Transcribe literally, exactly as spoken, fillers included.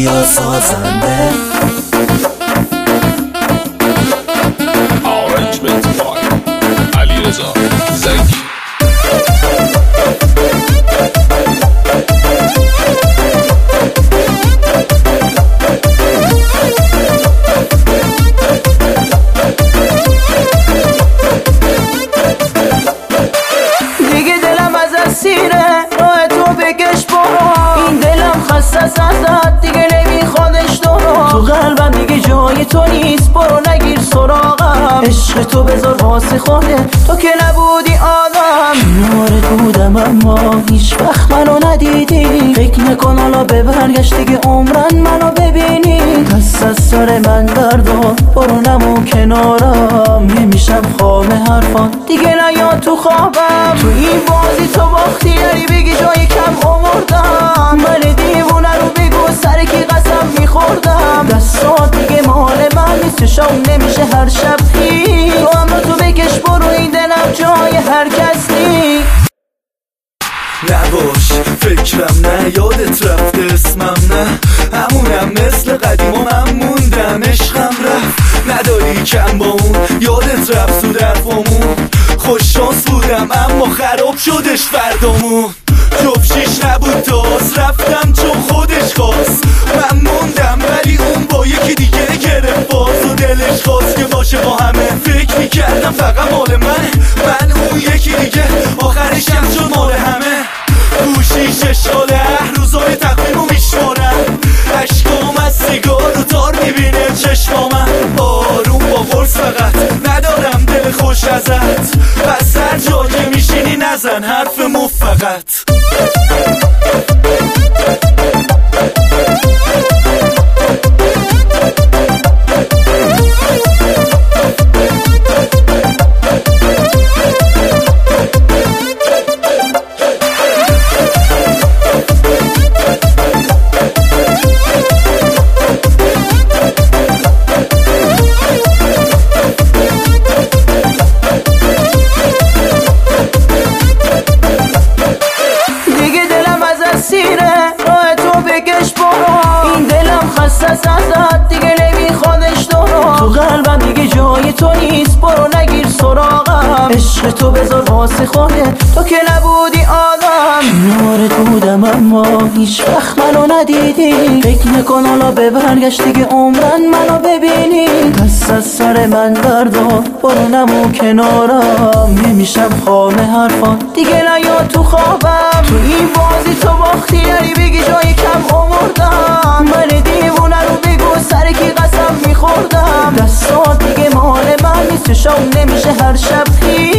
یا سازنده. Arrangement by علیرضا زنگی. دیگه دلم از اسیره راه تو بکش برو، این دلم خسته ازت دیگه نمیخوادش تو رو. تو قلبم دیگه جای تو نیست، برو نگیر سراغم، عشق تو بذار واسه خودت، تو که نبودی آدم. کنارت بودم اما هیچ وقت منو ندیدی، فکر نکن حالا به برگشت دیگه عمرن منو ببینی. دست از سر من بردار برو نمون کنارم، نمیشم خام حرفان دیگه نیا تو خوابم. تو این بازی تو باختی یعنی بگی جای کم آوردم، من دیوونه رو بگو سر کی قسم میخوردم. دستات دیگه مال من نیست، شام نمیشه هر شب خی، تو اما تو بکش برو، این دلم جای هر کس نی. نباش فکرم نه، یادت رفته اسمم نه، همونم مثل قدیم و من موندم، عشقم رفت نداری کم با اون، یادت رفت تو درفامون، خوش شانس بودم اما خراب شدش فردامون. جفشیش نبود داز رفتم چون خودش خواست، من موندم ولی اون با یکی دیگه گرفت باز، و دلش خواست که باشه با همه، فکر میکردم فقط مال منه، من اون یکی دیگه آخرشم شد مال همه. گوشی ششاله اه روزای تقویمو میشمارم، عشقام از سیگار و تار میبینه چشمامم. آروم با قرص فقط ندارم دل خوش ازت، پس هر جا که میشینی نزن حرف مفقط. راه تو بکش برو، این دلم خسته ازت دیگه نمیخوادش تو رو. تو قلبم دیگه جای تو نیست، برو نگیر سراغم، عشق تو بذار واسه خودت، تو که نبودی آدم. کنارت بودم اما هیچ وقت منو ندیدی، فکر نکن حالا به برگشت دیگه عمرن منو ببینی. دست از سر من بردار برو نمون کنارم، نمیشم خام حرفان دیگه نیا تو خوابم. تو این بازی تو باختی یعنی بگی جای کم آوردم، من دیوونه رو بگو سر کی قسم میخوردم. دستات دیگه مال من نیست، شام نمیشه هر شب خی،